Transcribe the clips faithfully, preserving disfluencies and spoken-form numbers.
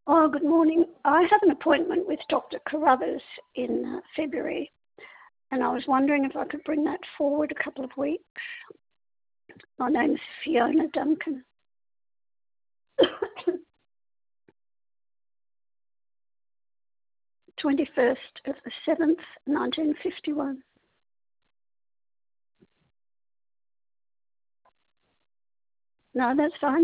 Oh, good morning. I have an appointment with Doctor Carruthers in uh, February, and I was wondering if I could bring that forward a couple of weeks. My name is Fiona Duncan. twenty-first of the seventh, nineteen fifty-one. No, that's fine.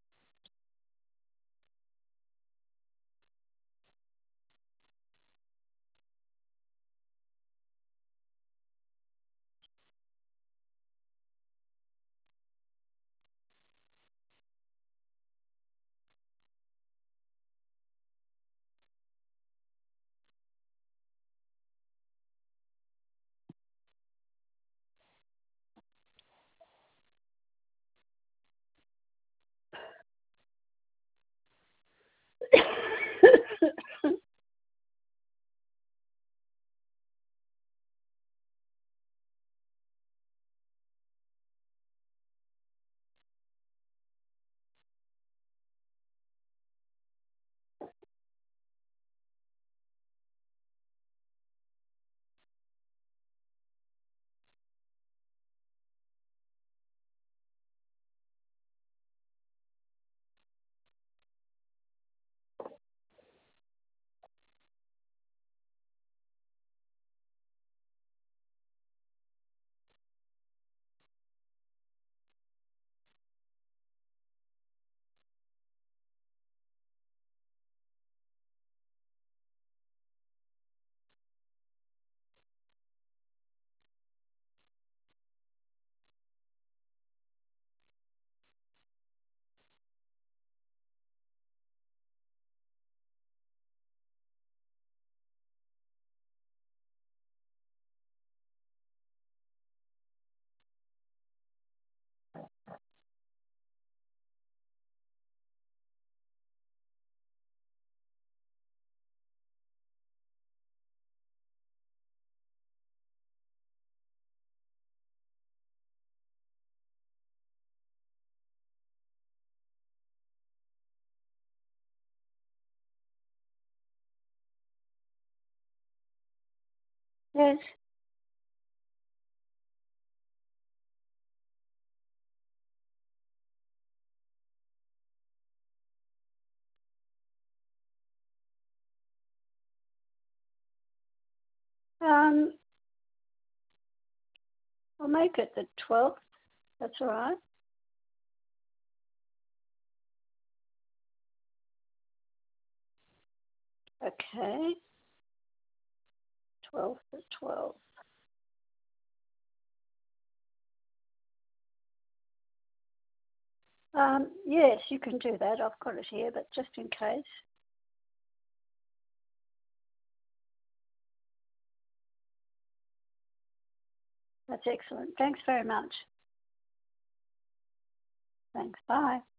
Yes. Um, I'll make it the twelfth. That's all right. Okay. twelfth to twelve. Um, yes, you can do that. I've got it here, but just in case. That's excellent. Thanks very much. Thanks. Bye.